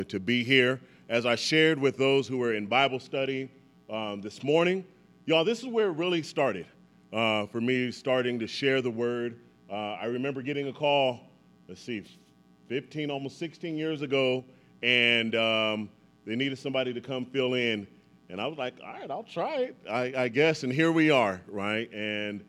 To be here. As I shared with those who were in Bible study this morning, y'all, this is where it really started for me starting to share the word. I remember getting a call, 15, almost 16 years ago, and they needed somebody to come fill in. And I was like, all right, I'll try it, I guess. And here we are, right? And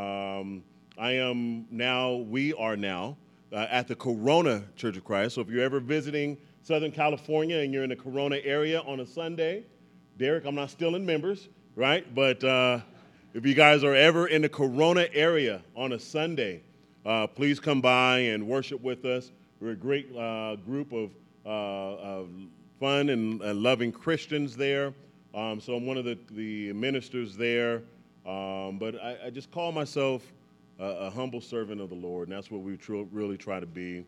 we are now at the Corona Church of Christ. So if you're ever visiting Southern California and you're in the Corona area on a Sunday, Derek, I'm not stealing members, right? But if you guys are ever in the Corona area on a Sunday, please come by and worship with us. We're a great group of fun and loving Christians there. So I'm one of the ministers there. But I just call myself a humble servant of the Lord, and that's what we really try to be.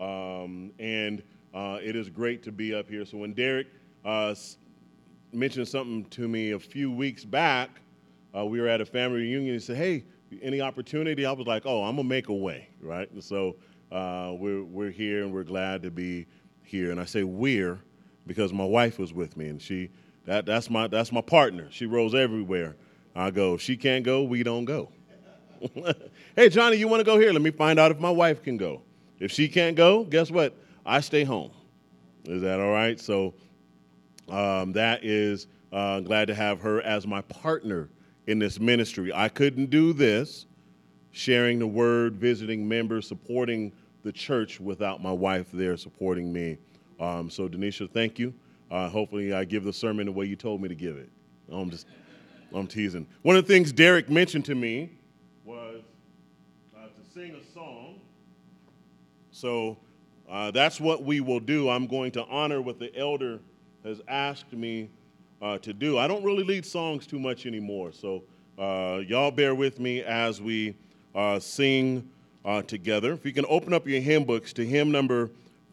It is great to be up here. So when Derek mentioned something to me a few weeks back, we were at a family reunion. He said, "Hey, any opportunity?" I was like, "Oh, I'm gonna make a way, right?" And so we're here, and we're glad to be here. And I say we're because my wife was with me, and that's my partner. She rolls everywhere I go. If she can't go, we don't go. Hey, Johnny, you want to go here? Let me find out if my wife can go. If she can't go, guess what? I stay home. Is that all right? So that is glad to have her as my partner in this ministry. I couldn't do this, sharing the word, visiting members, supporting the church without my wife there supporting me. So, Denisha, thank you. Hopefully I give the sermon the way you told me to give it. I'm teasing. One of the things Derek mentioned to me was to sing a song. So that's what we will do. I'm going to honor what the elder has asked me to do. I don't really lead songs too much anymore, so y'all bear with me as we sing together. If you can open up your hymn books to hymn number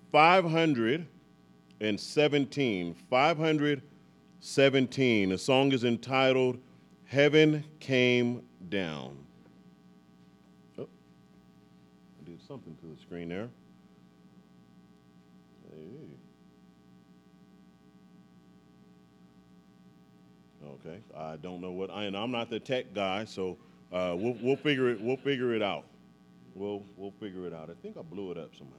517. 517. The song is entitled "Heaven Came Down." Oh, I did something to the screen there. Okay, I don't know and I'm not the tech guy, so we'll figure it out. We'll figure it out. I think I blew it up somehow.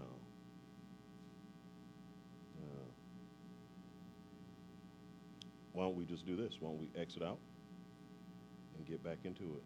Why don't we just do this? Why don't we exit out and get back into it?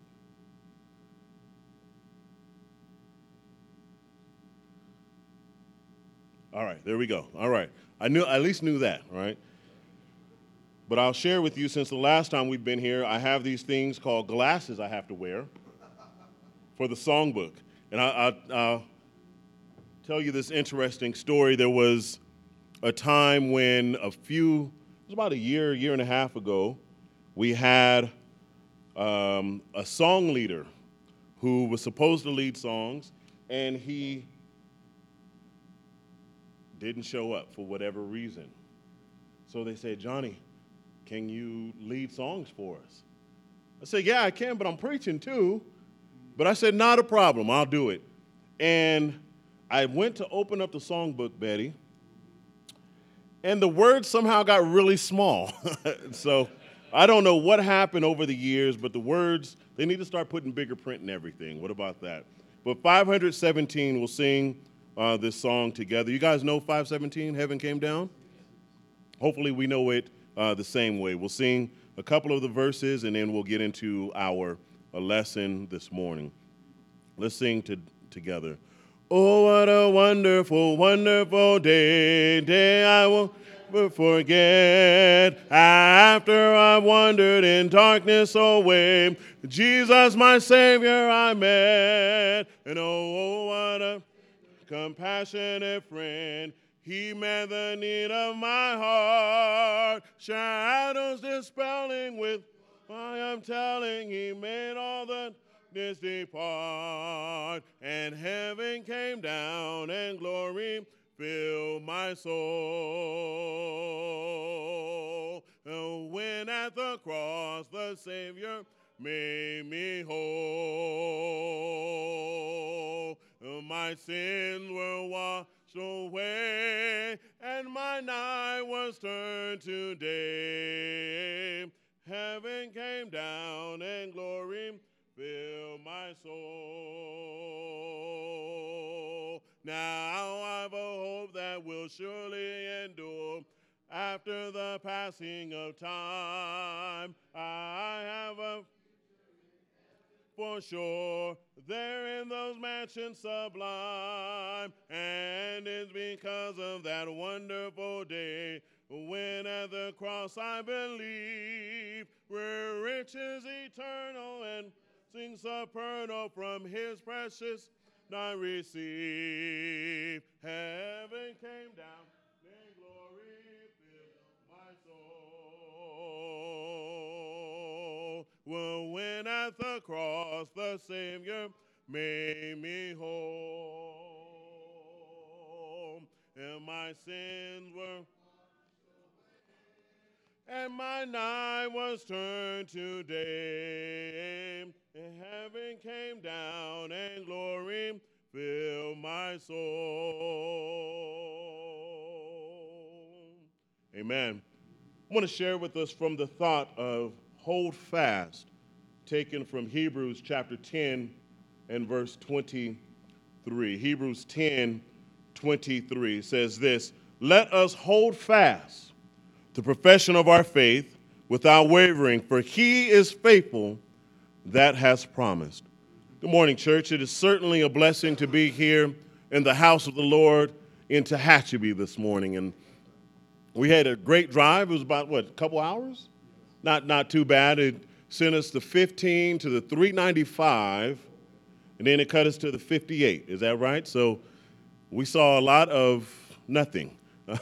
All right, there we go. All right, I at least knew that, right? But I'll share with you, since the last time we've been here, I have these things called glasses I have to wear for the songbook. And I'll tell you this interesting story. There was a time when it was about a year and a half ago, we had a song leader who was supposed to lead songs, and he didn't show up for whatever reason. So they said, "Johnny, can you lead songs for us?" I said, "Yeah, I can, but I'm preaching too." But I said, "Not a problem, I'll do it." And I went to open up the songbook, Betty, and the words somehow got really small. So I don't know what happened over the years, but the words, they need to start putting bigger print in everything. What about that? But 517, we'll sing this song together. You guys know 517, Heaven Came Down? Hopefully we know it the same way. We'll sing a couple of the verses, and then we'll get into our lesson this morning. Let's sing together. Oh, what a wonderful, wonderful day I will never forget. After I wandered in darkness away, Jesus, my Savior, I met. And oh, what a compassionate friend. He met the need of my heart. Shadows dispelling with I am telling, he made all the darkness depart. And heaven came down and glory filled my soul. And when at the cross the Savior made me whole. My sins were washed away, and my night was turned to day. Heaven came down and glory filled my soul. Now I've a hope that will surely endure. After the passing of time, I have a for sure, there in those mansions sublime, and it's because of that wonderful day when at the cross I believe, where riches eternal and things supernal from his precious I receive. Heaven came down, and glory filled my soul. Well, when at the cross the Savior made me whole, and my sins were, and my night was turned to day, and heaven came down, and glory filled my soul. Amen. I want to share with us from the thought of hold fast, taken from Hebrews chapter 10 and verse 23. Hebrews 10:23 says this, let us hold fast the profession of our faith without wavering, for he is faithful that has promised. Good morning, church. It is certainly a blessing to be here in the house of the Lord in Tehachapi this morning. And we had a great drive. It was about, a couple hours? Not too bad. It sent us the 15 to the 395, and then it cut us to the 58. Is that right? So we saw a lot of nothing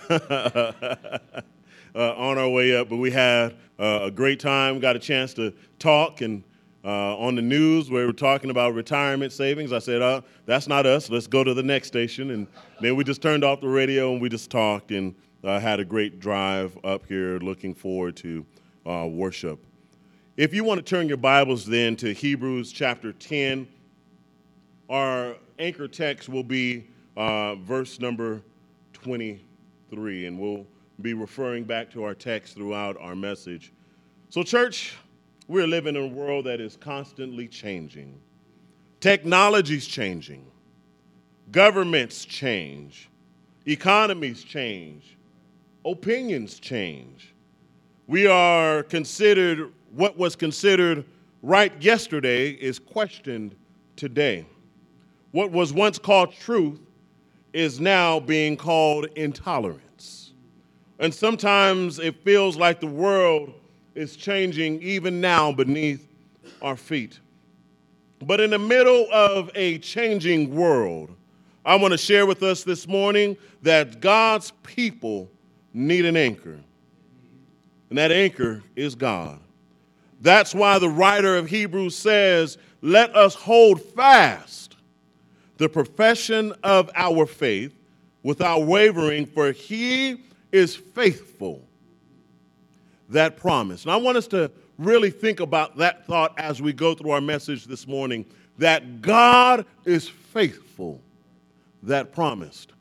on our way up, but we had a great time, got a chance to talk, and on the news where we were talking about retirement savings, I said, that's not us, let's go to the next station, and then we just turned off the radio and we just talked and had a great drive up here, looking forward to worship. If you want to turn your Bibles then to Hebrews chapter 10, our anchor text will be verse number 23, and we'll be referring back to our text throughout our message. So, church, we're living in a world that is constantly changing. Technology's changing. Governments change. Economies change. Opinions change. We are considered, what was considered right yesterday is questioned today. What was once called truth is now being called intolerance. And sometimes it feels like the world is changing even now beneath our feet. But in the middle of a changing world, I want to share with us this morning that God's people need an anchor. And that anchor is God. That's why the writer of Hebrews says, let us hold fast the profession of our faith without wavering, for he is faithful that promise. And I want us to really think about that thought as we go through our message this morning, that God is faithful that promised.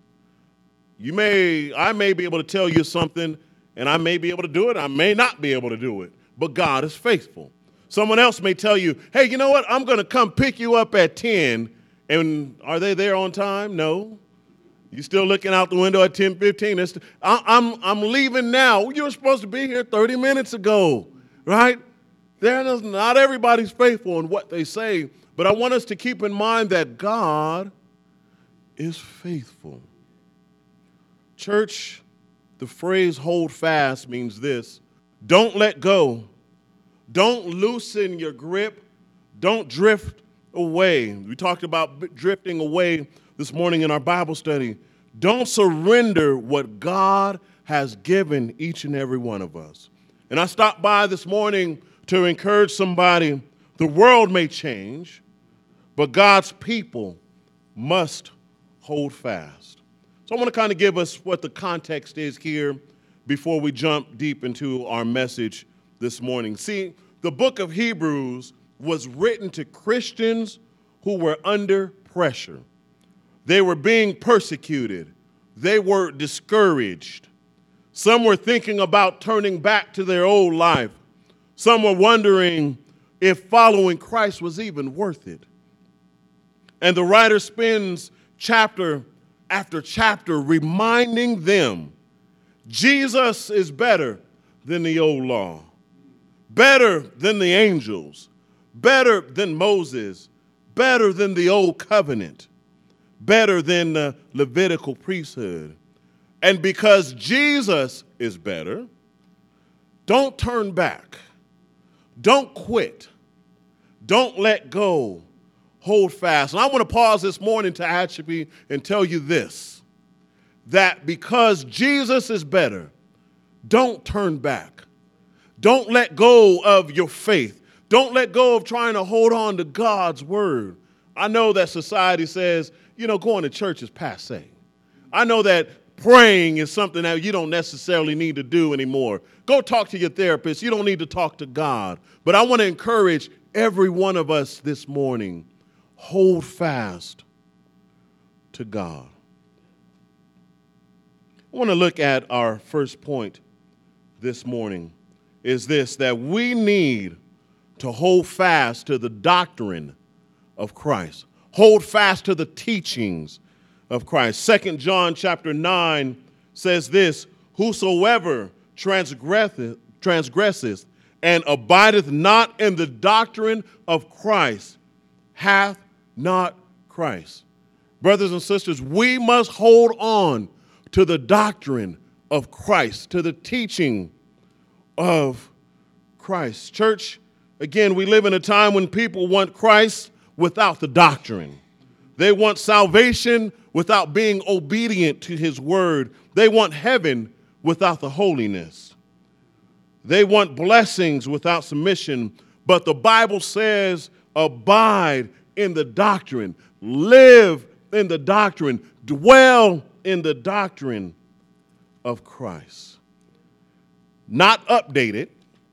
I may be able to tell you something, and I may be able to do it, I may not be able to do it, but God is faithful. Someone else may tell you, hey, you know what, I'm going to come pick you up at 10, and are they there on time? No. You're still looking out the window at 10:15. I'm leaving now. You were supposed to be here 30 minutes ago, right? Not everybody's faithful in what they say, but I want us to keep in mind that God is faithful. Church, the phrase hold fast means this: don't let go. Don't loosen your grip. Don't drift away. We talked about drifting away this morning in our Bible study. Don't surrender what God has given each and every one of us. And I stopped by this morning to encourage somebody. The world may change, but God's people must hold fast. So I want to kind of give us what the context is here before we jump deep into our message this morning. See, the book of Hebrews was written to Christians who were under pressure. They were being persecuted, they were discouraged. Some were thinking about turning back to their old life. Some were wondering if following Christ was even worth it. And the writer spends chapter after chapter reminding them Jesus is better than the old law, better than the angels, better than Moses, better than the old covenant, better than the Levitical priesthood. And because Jesus is better, don't turn back. Don't quit. Don't let go. Hold fast. And I want to pause this morning to actually and tell you this, that because Jesus is better, don't turn back. Don't let go of your faith. Don't let go of trying to hold on to God's word. I know that society says, going to church is passé. I know that praying is something that you don't necessarily need to do anymore. Go talk to your therapist. You don't need to talk to God. But I want to encourage every one of us this morning, hold fast to God. I want to look at our first point this morning is this, that we need to hold fast to the doctrine of Christ. Hold fast to the teachings of Christ. 2 John chapter 9 says this, whosoever transgresseth and abideth not in the doctrine of Christ hath not Christ. Brothers and sisters, we must hold on to the doctrine of Christ, to the teaching of Christ. Church, again, we live in a time when people want Christ without the doctrine. They want salvation without being obedient to his word. They want heaven without the holiness. They want blessings without submission. But the Bible says, abide in the doctrine, live in the doctrine, dwell in the doctrine of Christ. Not updated.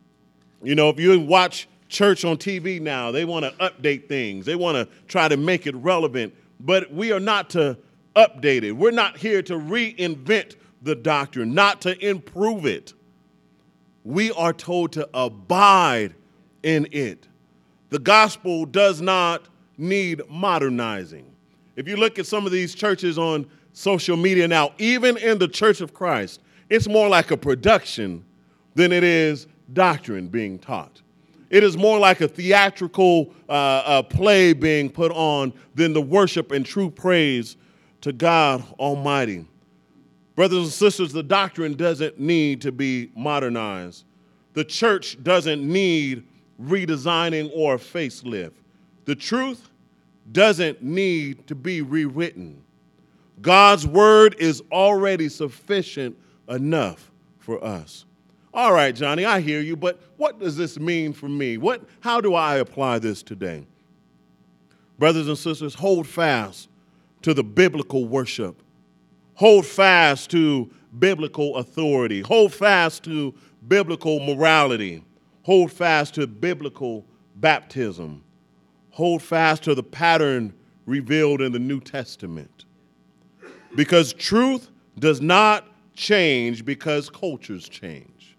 If you watch church on TV now, they want to update things. They want to try to make it relevant. But we are not to update it. We're not here to reinvent the doctrine, not to improve it. We are told to abide in it. The gospel does not need modernizing. If you look at some of these churches on social media now, even in the Church of Christ, it's more like a production than it is doctrine being taught. It is more like a theatrical play being put on than the worship and true praise to God Almighty. Brothers and sisters, the doctrine doesn't need to be modernized. The church doesn't need redesigning or a facelift. The truth doesn't need to be rewritten. God's word is already sufficient enough for us. All right, Johnny, I hear you, but what does this mean for me? How do I apply this today? Brothers and sisters, hold fast to the biblical worship. Hold fast to biblical authority. Hold fast to biblical morality. Hold fast to biblical baptism. Hold fast to the pattern revealed in the New Testament. Because truth does not change because cultures change.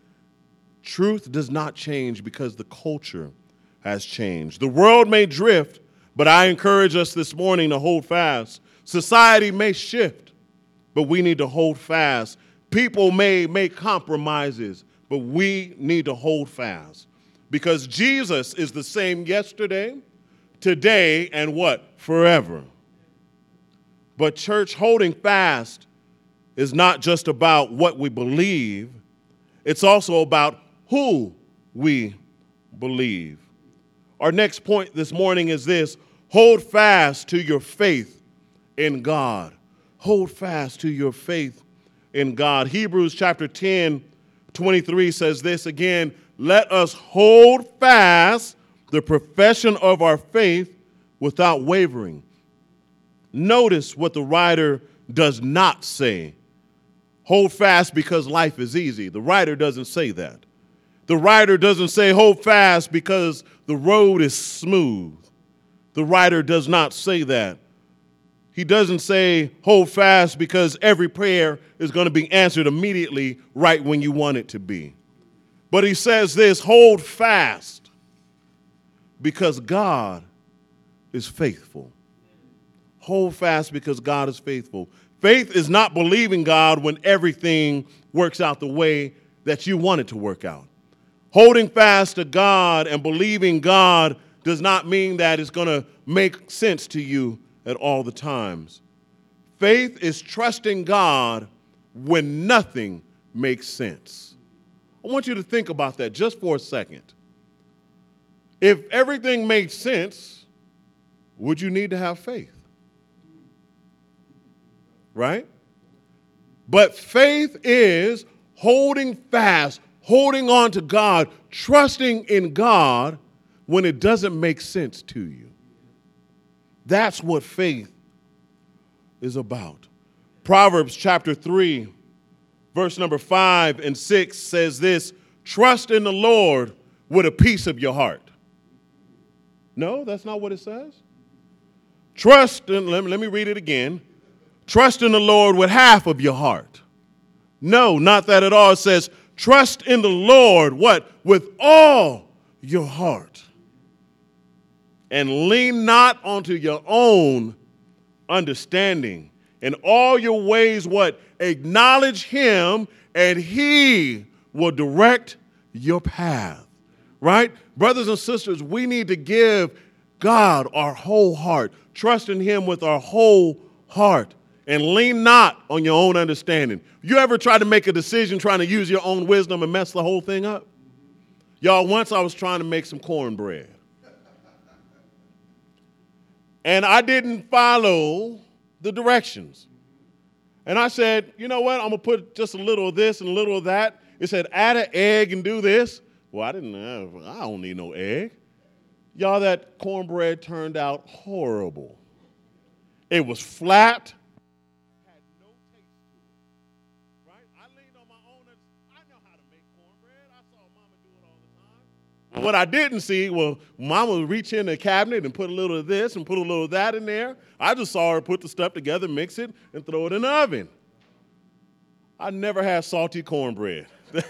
Truth does not change because the culture has changed. The world may drift, but I encourage us this morning to hold fast. Society may shift, but we need to hold fast. People may make compromises, but we need to hold fast. Because Jesus is the same yesterday, today, and what? Forever. But church, holding fast is not just about what we believe. It's also about who we believe. Our next point this morning is this: hold fast to your faith in God. Hold fast to your faith in God. Hebrews chapter 10:23 says this again: let us hold fast the profession of our faith without wavering. Notice what the writer does not say. Hold fast because life is easy. The writer doesn't say that. The writer doesn't say hold fast because the road is smooth. The writer does not say that. he doesn't say hold fast because every prayer is going to be answered immediately right when you want it to be. But he says this, hold fast because God is faithful. Hold fast because God is faithful. Faith is not believing God when everything works out the way that you want it to work out. Holding fast to God and believing God does not mean that it's going to make sense to you at all the times. Faith is trusting God when nothing makes sense. I want you to think about that just for a second. If everything made sense, would you need to have faith? Right? But faith is holding fast, holding on to God, trusting in God when it doesn't make sense to you. That's what faith is about. Proverbs chapter 3, verse number 5 and 6 says this, trust in the Lord with a piece of your heart. No, that's not what it says. Trust in, let me read it again. Trust in the Lord with half of your heart. No, not that at all. It says, trust in the Lord, what? With all your heart. And lean not onto your own understanding. In all your ways, what? Acknowledge him, and he will direct your path. Right? Brothers and sisters, we need to give God our whole heart. Trust in him with our whole heart. And lean not on your own understanding. You ever try to make a decision trying to use your own wisdom and mess the whole thing up? Y'all, once I was trying to make some cornbread. And I didn't follow the directions. And I said, you know what? I'm going to put just a little of this and a little of that. It said, add an egg and do this. Well, I don't need no egg. Y'all, that cornbread turned out horrible. It was flat. Had no taste to it. Right? I leaned on my own. I know how to make cornbread. I saw Mama do it all the time. What I didn't see, well, Mama would reach in the cabinet and put a little of this and put a little of that in there. I just saw her put the stuff together, mix it, and throw it in the oven. I never had salty cornbread.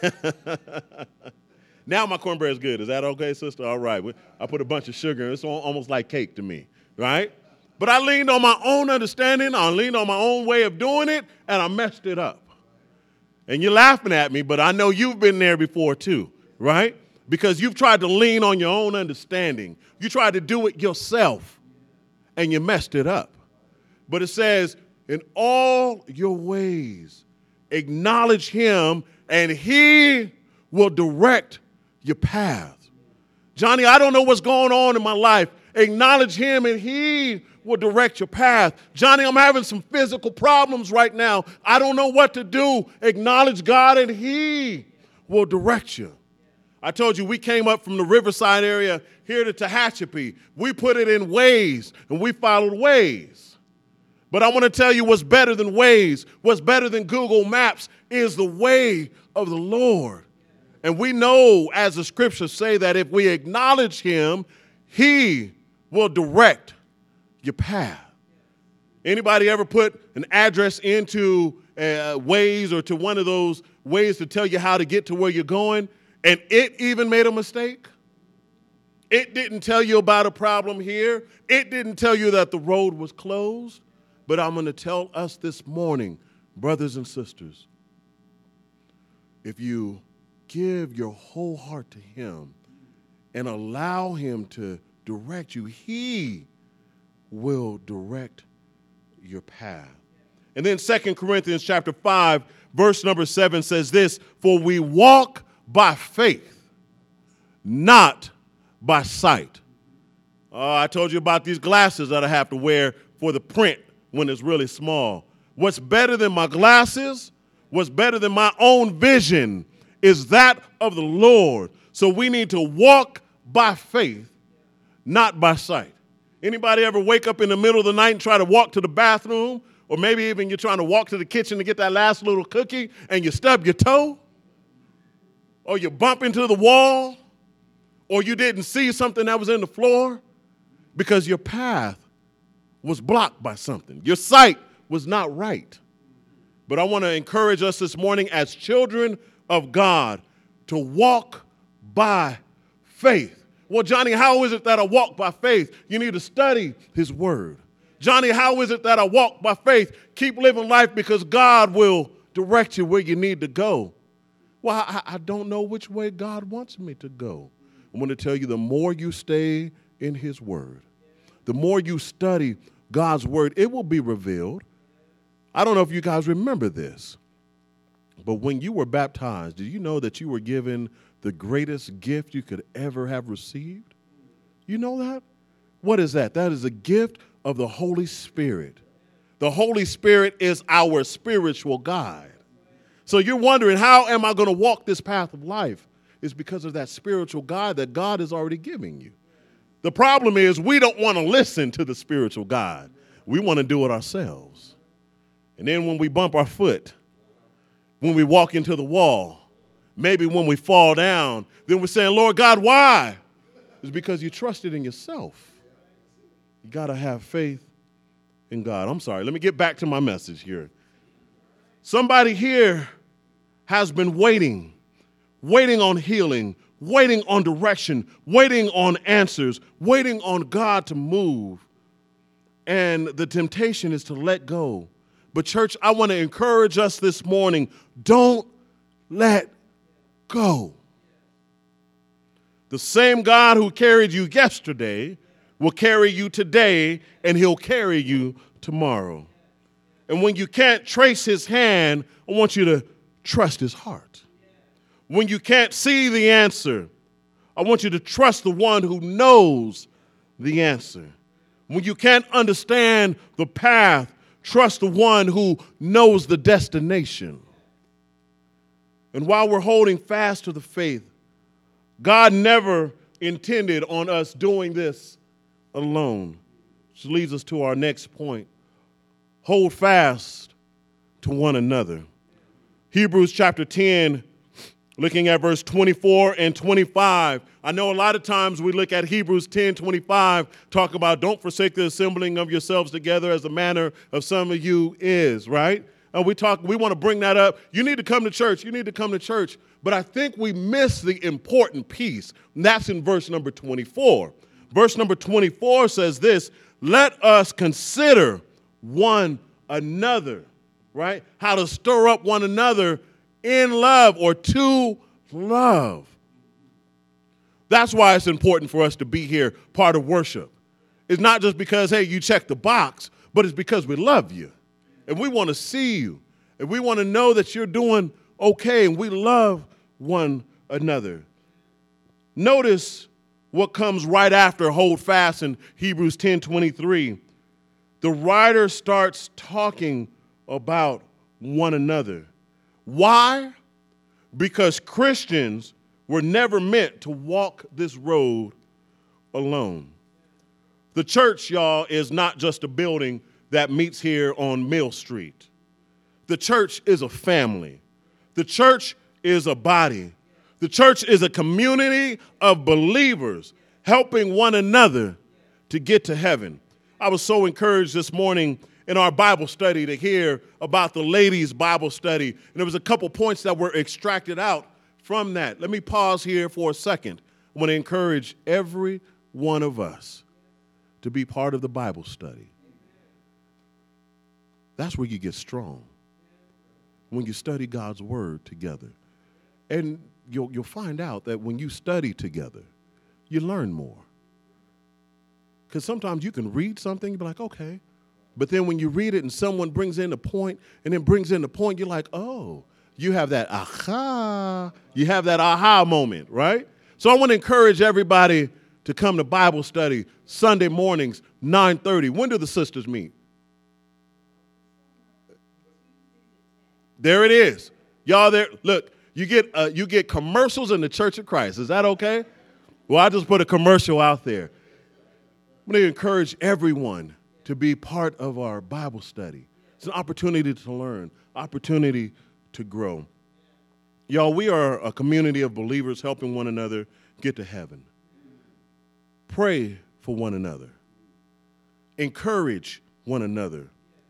Now my cornbread is good. Is that okay, sister? All right. I put a bunch of sugar in it. It's almost like cake to me, right? But I leaned on my own understanding. I leaned on my own way of doing it, and I messed it up. And you're laughing at me, but I know you've been there before too, right? Because you've tried to lean on your own understanding. You tried to do it yourself, and you messed it up. But it says, in all your ways, acknowledge him, and he will direct your path. Johnny, I don't know what's going on in my life. Acknowledge him, and he will direct your path. Johnny, I'm having some physical problems right now. I don't know what to do. Acknowledge God, and he will direct you. I told you we came up from the Riverside area here to Tehachapi. We put it in Waze, and we followed Waze. But I want to tell you what's better than Waze, what's better than Google Maps is the way of the Lord. And we know, as the scriptures say, that if we acknowledge him, he will direct your path. Anybody ever put an address into Waze or to one of those ways to tell you how to get to where you're going, and it even made a mistake? It didn't tell you about a problem here. It didn't tell you that the road was closed. But I'm going to tell us this morning, brothers and sisters, if you give your whole heart to him and allow him to direct you, he will direct your path. And then 2 Corinthians chapter 5, verse number 7 says this, for we walk by faith, not by sight. I told you about these glasses that I have to wear for the print when it's really small. What's better than my glasses, what's better than my own vision is that of the Lord. So we need to walk by faith, not by sight. Anybody ever wake up in the middle of the night and try to walk to the bathroom? Or maybe even you're trying to walk to the kitchen to get that last little cookie and you stub your toe? Or you bump into the wall? Or you didn't see something that was in the floor? Because your path was blocked by something. Your sight was not right. But I want to encourage us this morning as children of God to walk by faith. Well, Johnny, how is it that I walk by faith? You need to study his word. Johnny, how is it that I walk by faith? Keep living life because God will direct you where you need to go. Well, I don't know which way God wants me to go. I want to tell you, the more you stay in his word, the more you study God's word, it will be revealed. I don't know if you guys remember this, but when you were baptized, did you know that you were given the greatest gift you could ever have received? You know that? What is that? That is a gift of the Holy Spirit. The Holy Spirit is our spiritual guide. So you're wondering, how am I going to walk this path of life? It's because of that spiritual guide that God is already giving you. The problem is we don't want to listen to the spiritual guide. We want to do it ourselves. And then when we bump our foot, when we walk into the wall, maybe when we fall down, then we're saying, Lord God, why? It's because you trusted in yourself. You got to have faith in God. I'm sorry. Let me get back to my message here. Somebody here has been waiting on healing, waiting on direction, waiting on answers, waiting on God to move. And the temptation is to let go. But church, I want to encourage us this morning, don't let go. The same God who carried you yesterday will carry you today, and he'll carry you tomorrow. And when you can't trace his hand, I want you to trust his heart. When you can't see the answer, I want you to trust the one who knows the answer. When you can't understand the path, trust the one who knows the destination. And while we're holding fast to the faith, God never intended on us doing this alone. Which leads us to our next point. Hold fast to one another. Hebrews chapter 10, looking at verse 24 and 25. I know a lot of times we look at Hebrews 10:25, talk about don't forsake the assembling of yourselves together as the manner of some of you is, right? And we want to bring that up. You need to come to church. You need to come to church. But I think we miss the important piece, and that's in verse number 24. Verse number 24 says this, let us consider one another, right? How to stir up one another in love or to love. That's why it's important for us to be here, part of worship. It's not just because, hey, you check the box, but it's because we love you. And we want to see you. And we want to know that you're doing okay. And we love one another. Notice what comes right after hold fast in Hebrews 10:23. The writer starts talking about one another. Why? Because Christians were never meant to walk this road alone. The church, y'all, is not just a building that meets here on Mill Street. The church is a family. The church is a body. The church is a community of believers helping one another to get to heaven. I was so encouraged this morning in our Bible study to hear about the ladies' Bible study. And there was a couple points that were extracted out from that. Let me pause here for a second. I want to encourage every one of us to be part of the Bible study. That's where you get strong, when you study God's word together. And you'll find out that when you study together, you learn more. Because sometimes you can read something, you'll be like, okay. But then when you read it and someone brings in a point and then brings in the point, you're like, oh, you have that aha. You have that aha moment, right? So I want to encourage everybody to come to Bible study Sunday mornings, 9:30. When do the sisters meet? There it is. Y'all there, look, you get commercials in the Church of Christ. Is that okay? Well, I just put a commercial out there. I'm going to encourage everyone to be part of our Bible study. It's an opportunity to learn, opportunity to grow. Y'all, we are a community of believers helping one another get to heaven. Pray for one another. encourage one another,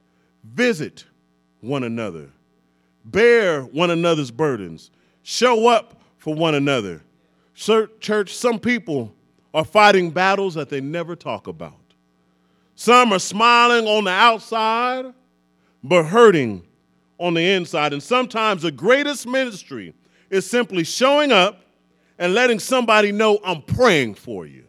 visit one another, bear one another's burdens, show up for one another. Church, some people are fighting battles that they never talk about. Some are smiling on the outside, but hurting on the inside. And sometimes the greatest ministry is simply showing up and letting somebody know I'm praying for you.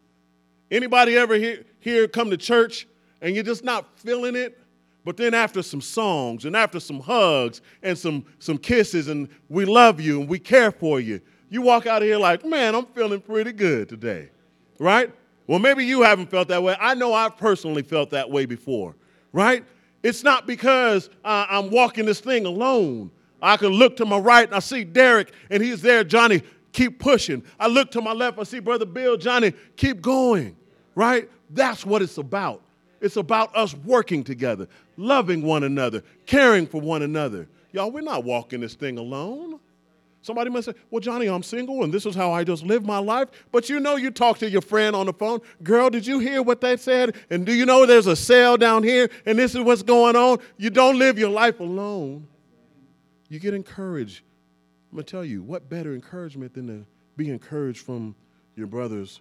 Anybody ever here come to church and you're just not feeling it? But then after some songs and after some hugs and some kisses and we love you and we care for you, you walk out of here like, man, I'm feeling pretty good today, right? Well, maybe you haven't felt that way. I know I've personally felt that way before, right? It's not because I'm walking this thing alone. I can look to my right and I see Derek and he's there. Johnny, keep pushing. I look to my left, I see Brother Bill. Johnny, keep going, right? That's what it's about. It's about us working together, loving one another, caring for one another. Y'all, we're not walking this thing alone. Somebody must say, well, Johnny, I'm single, and this is how I just live my life. But you know you talk to your friend on the phone. Girl, did you hear what they said? And do you know there's a sale down here, and this is what's going on? You don't live your life alone. You get encouraged. I'm going to tell you, what better encouragement than to be encouraged from your brothers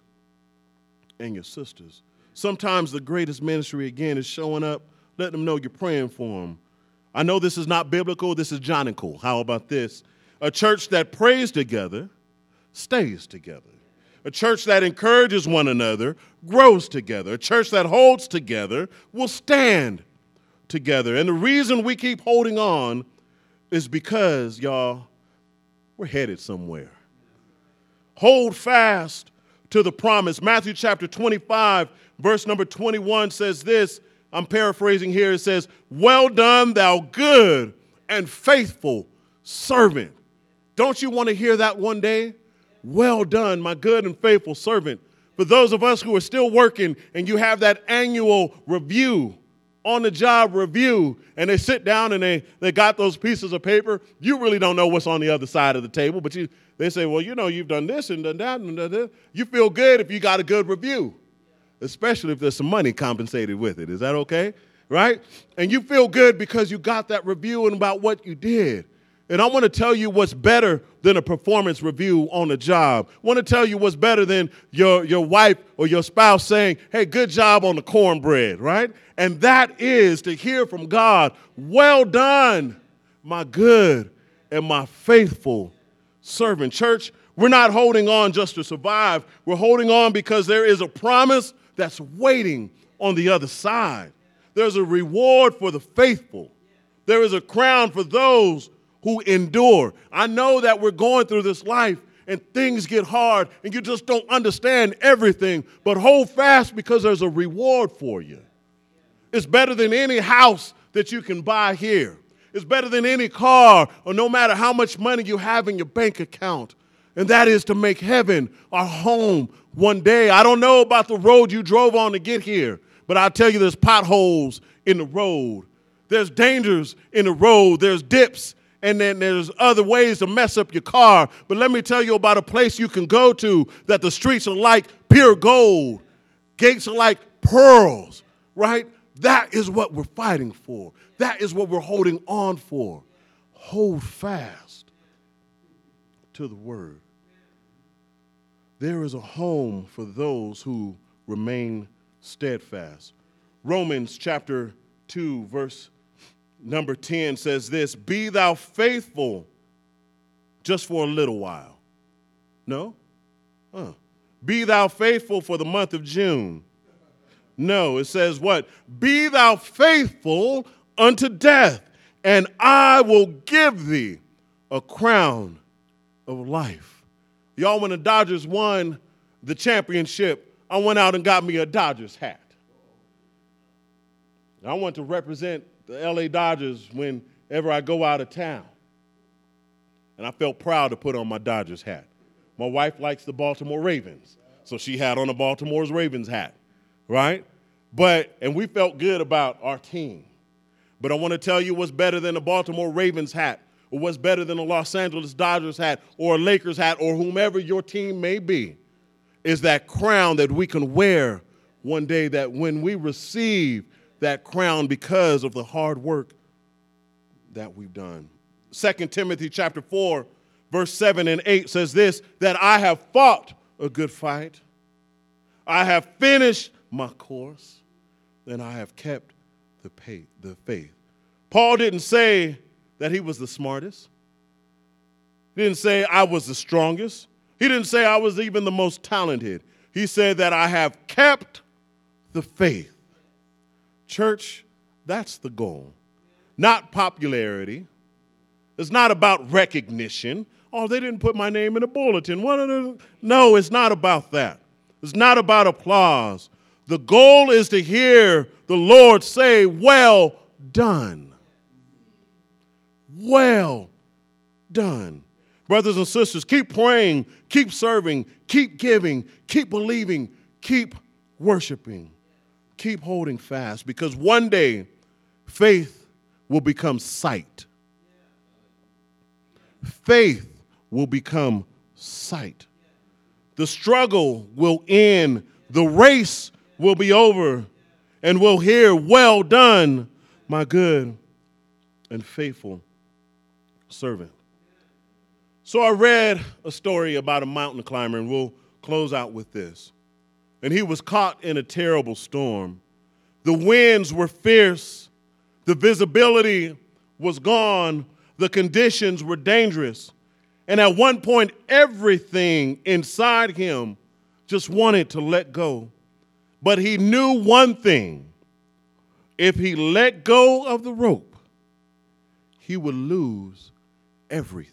and your sisters. Sometimes the greatest ministry, again, is showing up, letting them know you're praying for them. I know this is not biblical. This is Johnical. How about this? A church that prays together stays together. A church that encourages one another grows together. A church that holds together will stand together. And the reason we keep holding on is because, y'all, we're headed somewhere. Hold fast to the promise. Matthew chapter 25, verse number 21 says this. I'm paraphrasing here. It says, well done, thou good and faithful servant. Don't you want to hear that one day? Well done, my good and faithful servant. For those of us who are still working and you have that annual review, on-the-job review, and they sit down and they got those pieces of paper, you really don't know what's on the other side of the table, but they say, well, you know, you've done this and done that and done that. You feel good if you got a good review, especially if there's some money compensated with it. Is that okay? Right? And you feel good because you got that review and about what you did. And I want to tell you what's better than a performance review on a job. I want to tell you what's better than your wife or your spouse saying, hey, good job on the cornbread, right? And that is to hear from God, well done, my good and my faithful servant. Church, we're not holding on just to survive. We're holding on because there is a promise that's waiting on the other side. There's a reward for the faithful. There is a crown for those who endure. I know that we're going through this life and things get hard and you just don't understand everything, but hold fast because there's a reward for you. It's better than any house that you can buy here. It's better than any car or no matter how much money you have in your bank account. And that is to make heaven our home one day. I don't know about the road you drove on to get here, but I'll tell you there's potholes in the road. There's dangers in the road. There's dips. And then there's other ways to mess up your car. But let me tell you about a place you can go to that the streets are like pure gold. Gates are like pearls, right? That is what we're fighting for. That is what we're holding on for. Hold fast to the word. There is a home for those who remain steadfast. Romans chapter 2, verse number 10 says this, be thou faithful just for a little while. No? Be thou faithful for the month of June. No, it says what? Be thou faithful unto death, and I will give thee a crown of life. Y'all, when the Dodgers won the championship, I went out and got me a Dodgers hat. I want to represent the L.A. Dodgers whenever I go out of town. And I felt proud to put on my Dodgers hat. My wife likes the Baltimore Ravens, so she had on a Baltimore Ravens hat, right? And we felt good about our team. But I want to tell you what's better than a Baltimore Ravens hat, or what's better than a Los Angeles Dodgers hat, or a Lakers hat, or whomever your team may be, is that crown that we can wear one day that when we receive that crown because of the hard work that we've done. 2 Timothy chapter 4, verse 7 and 8 says this, that I have fought a good fight. I have finished my course, and I have kept the faith. Paul didn't say that he was the smartest. He didn't say I was the strongest. He didn't say I was even the most talented. He said that I have kept the faith. Church, that's the goal. Not popularity. It's not about recognition. Oh, they didn't put my name in a bulletin. No, it's not about that. It's not about applause. The goal is to hear the Lord say, well done. Well done. Brothers and sisters, keep praying, keep serving, keep giving, keep believing, keep worshiping, keep holding fast, because one day faith will become sight. Faith will become sight. The struggle will end. The race will be over. And we'll hear, well done, my good and faithful servant. So I read a story about a mountain climber, and we'll close out with this. And he was caught in a terrible storm. The winds were fierce. The visibility was gone. The conditions were dangerous. And at one point, everything inside him just wanted to let go. But he knew one thing. If he let go of the rope, he would lose everything.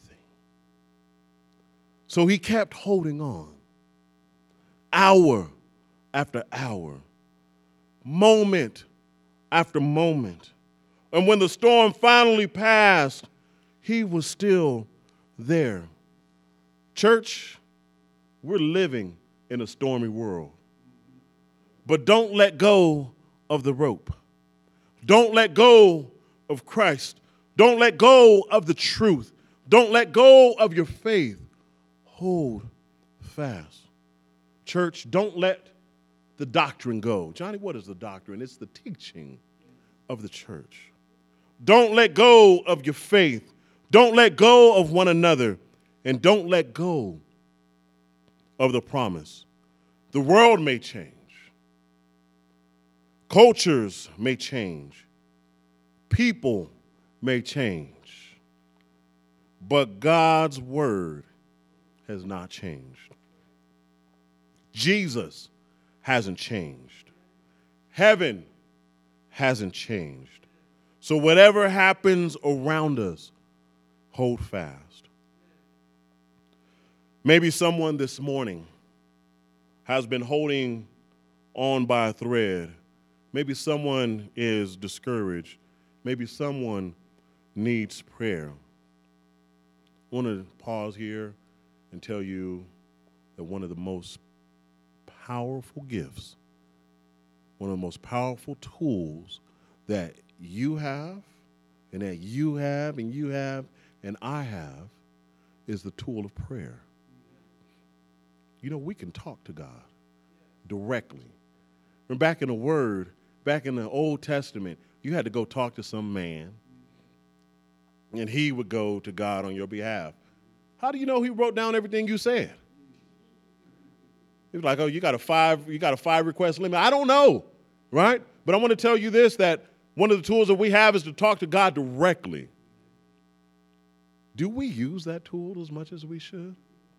So he kept holding on, hour after hour, moment after moment. And when the storm finally passed, he was still there. Church, we're living in a stormy world. But don't let go of the rope. Don't let go of Christ. Don't let go of the truth. Don't let go of your faith. Hold fast. Church, don't let the doctrine go. Johnny, what is the doctrine? It's the teaching of the church. Don't let go of your faith. Don't let go of one another. And don't let go of the promise. The world may change. Cultures may change. People may change. But God's word has not changed. Jesus hasn't changed. Heaven hasn't changed. So whatever happens around us, hold fast. Maybe someone this morning has been holding on by a thread. Maybe someone is discouraged. Maybe someone needs prayer. I want to pause here and tell you that one of the most powerful gifts, one of the most powerful tools that you have, and that you have, and you have, and I have, is the tool of prayer. You know, we can talk to God directly. Remember back in the Word, back in the Old Testament, you had to go talk to some man, and he would go to God on your behalf. How do you know he wrote down everything you said? He was like, oh, you got a five request limit. I don't know, right? But I want to tell you this, that one of the tools that we have is to talk to God directly. Do we use that tool as much as we should?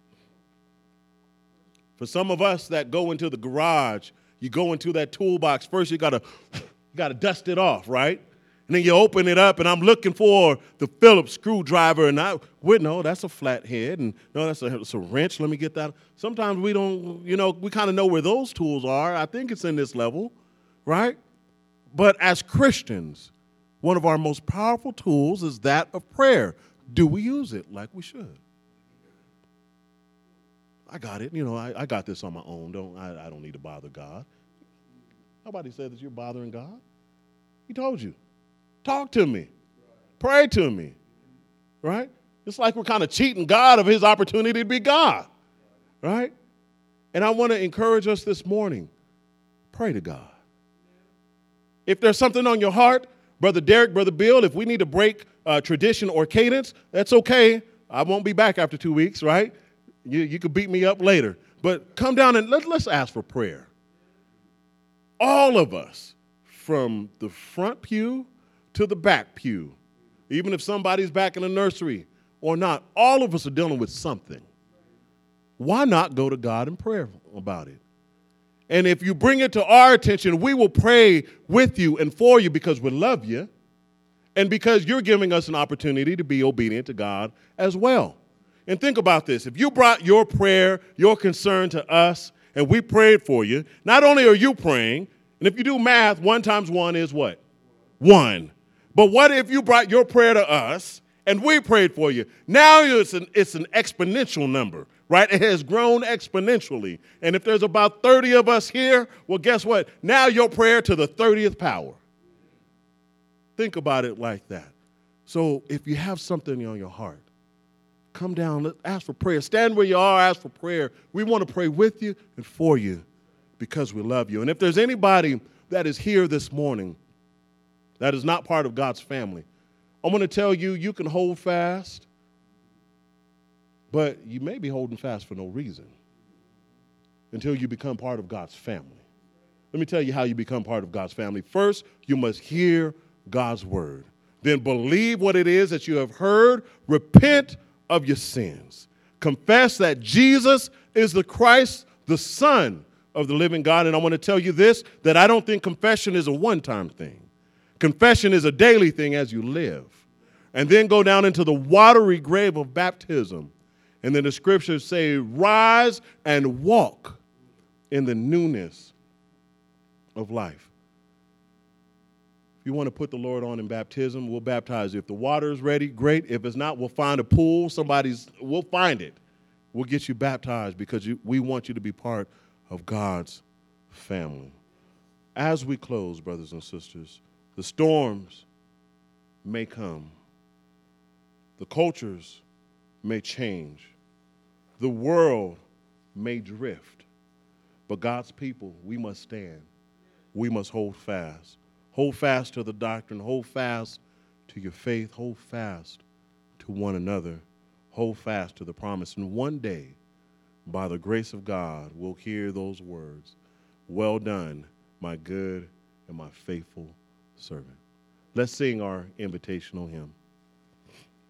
For some of us that go into the garage, you go into that toolbox. First, you gotta dust it off, right? And then you open it up, and I'm looking for the Phillips screwdriver, and no, that's a flathead, and no, that's a wrench. Let me get that. Sometimes we don't, we kind of know where those tools are. I think it's in this level, right? But as Christians, one of our most powerful tools is that of prayer. Do we use it like we should? I got it. I got this on my own. I don't need to bother God. Nobody said that you're bothering God. He told you. Talk to me. Pray to me. Right? It's like we're kind of cheating God of his opportunity to be God. Right? And I want to encourage us this morning. pray to God. If there's something on your heart, Brother Derek, Brother Bill, if we need to break tradition or cadence, that's okay. I won't be back after 2 weeks, right? You could beat me up later. But come down and let's ask for prayer. All of us, from the front pew to the back pew, even if somebody's back in the nursery or not, all of us are dealing with something. Why not go to God in prayer about it? And if you bring it to our attention, we will pray with you and for you because we love you and because you're giving us an opportunity to be obedient to God as well. And think about this. If you brought your prayer, your concern to us, and we prayed for you, not only are you praying, and if you do math, 1 times 1 is what? 1. But what if you brought your prayer to us and we prayed for you? Now it's an exponential number, right? It has grown exponentially. And if there's about 30 of us here, well, guess what? Now your prayer to the 30th power. Think about it like that. So if you have something on your heart, come down, ask for prayer. Stand where you are, ask for prayer. We want to pray with you and for you because we love you. And if there's anybody that is here this morning that is not part of God's family, I'm going to tell you, you can hold fast, but you may be holding fast for no reason until you become part of God's family. Let me tell you how you become part of God's family. First, you must hear God's word. Then believe what it is that you have heard. Repent of your sins. Confess that Jesus is the Christ, the Son of the living God. And I want to tell you this, that I don't think confession is a one-time thing. Confession is a daily thing as you live. And then go down into the watery grave of baptism. And then the scriptures say, rise and walk in the newness of life. If you want to put the Lord on in baptism, we'll baptize you. If the water is ready, great. If it's not, we'll find a pool. We'll find it. We'll get you baptized because we want you to be part of God's family. As we close, brothers and sisters, the storms may come. The cultures may change. The world may drift. But God's people, we must stand. We must hold fast. Hold fast to the doctrine. Hold fast to your faith. Hold fast to one another. Hold fast to the promise. And one day, by the grace of God, we'll hear those words, well done, my good and my faithful servant. Let's sing our invitational hymn.